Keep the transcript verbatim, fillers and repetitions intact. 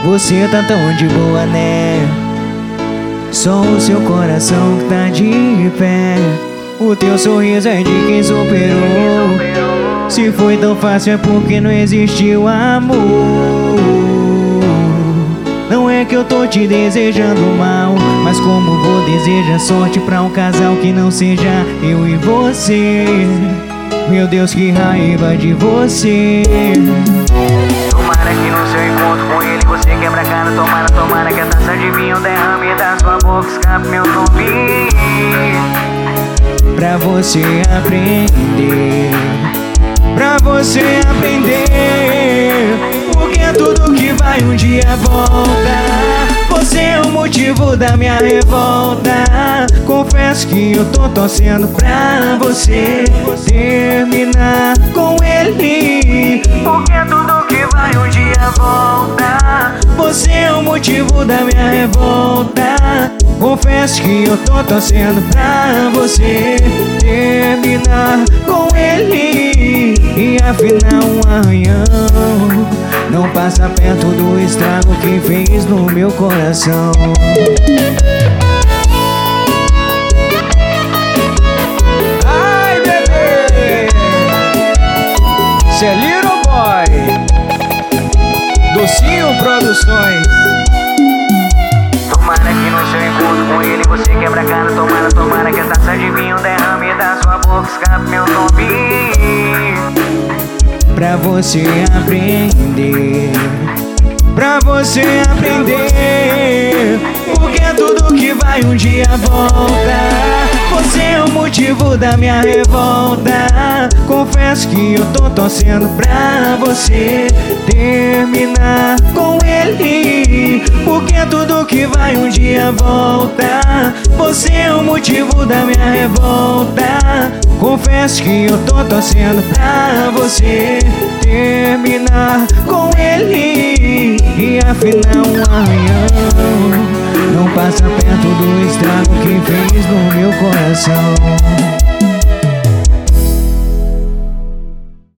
Você tá tão de boa, né? Só o seu coração que tá de pé. O teu sorriso é de quem superou. Se foi tão fácil é porque não existiu amor. Não é que eu tô te desejando mal, mas como vou desejar sorte pra um casal que não seja eu e você. Meu Deus, que raiva de você. Tomara que no seu encontro com ele você quebra a cara. Tomara, tomara que a taça de vinho derrame da sua boca, escape meu nome. Pra você aprender, pra você aprender, porque tudo que vai um dia volta. Você é o motivo da minha revolta. Confesso que eu tô torcendo pra você terminar com ele, porque tudo que vai um dia volta. Você é o motivo da minha revolta. Confesso que eu tô torcendo pra você terminar com ele. E afinal um arranhão não passa perto do estrago que fez no meu coração. Ai, bebê, cê é Little Boy, Docinho Produções. Tomara que no seu encontro com ele você quebra a cara. Tomara, tomara que a taça de vinho derrame da sua boca, escape meu nome. Pra você aprender, pra você aprender, porque tudo que vai um dia volta. Você é o motivo da minha revolta. Confesso que eu tô torcendo pra você terminar com ele, porque tudo que vai um dia volta. Você é o motivo da minha revolta. Confesso que eu tô torcendo pra você terminar com ele. E afinal um arranhão não passa perto do estrago que fez no meu coração.